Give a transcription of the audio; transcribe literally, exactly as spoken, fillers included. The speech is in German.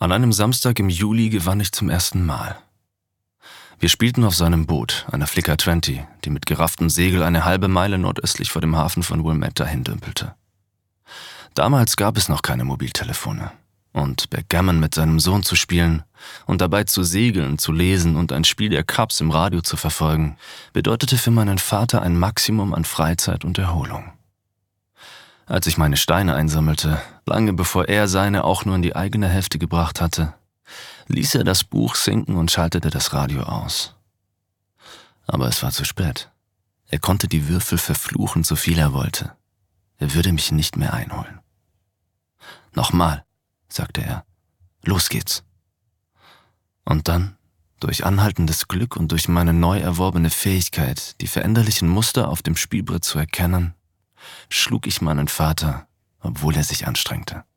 An einem Samstag im Juli gewann ich zum ersten Mal. Wir spielten auf seinem Boot, einer Flickr zwanzig, die mit gerafftem Segel eine halbe Meile nordöstlich vor dem Hafen von Wilmette dahindümpelte. Damals gab es noch keine Mobiltelefone. Und Backgammon mit seinem Sohn zu spielen und dabei zu segeln, zu lesen und ein Spiel der Cubs im Radio zu verfolgen, bedeutete für meinen Vater ein Maximum an Freizeit und Erholung. Als ich meine Steine einsammelte, lange bevor er seine auch nur in die eigene Hälfte gebracht hatte, ließ er das Buch sinken und schaltete das Radio aus. Aber es war zu spät. Er konnte die Würfel verfluchen, so viel er wollte. Er würde mich nicht mehr einholen. Nochmal, sagte er. Los geht's. Und dann, durch anhaltendes Glück und durch meine neu erworbene Fähigkeit, die veränderlichen Muster auf dem Spielbrett zu erkennen, schlug ich meinen Vater, obwohl er sich anstrengte.